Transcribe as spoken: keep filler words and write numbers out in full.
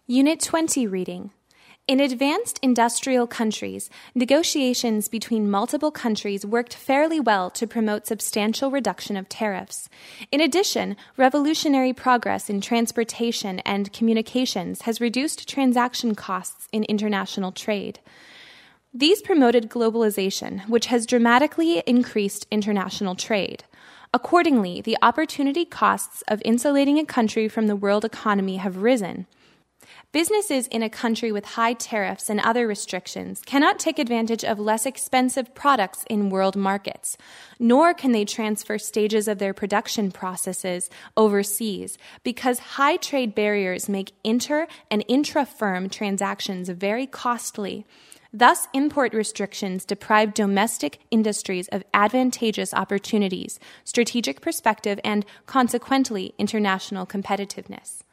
Unit twenty reading. In advanced industrial countries, negotiations between multiple countries worked fairly well to promote substantial reduction of tariffs. In addition, revolutionary progress in transportation and communications has reduced transaction costs in international trade. These promoted globalization, which has dramatically increased international trade. Accordingly, the opportunity costs of insulating a country from the world economy have risen. Businesses in a country with high tariffs and other restrictions cannot take advantage of less expensive products in world markets, nor can they transfer stages of their production processes overseas because high trade barriers make inter- and intra-firm transactions very costly. Thus, import restrictions deprive domestic industries of advantageous opportunities, strategic perspective, and, consequently, international competitiveness.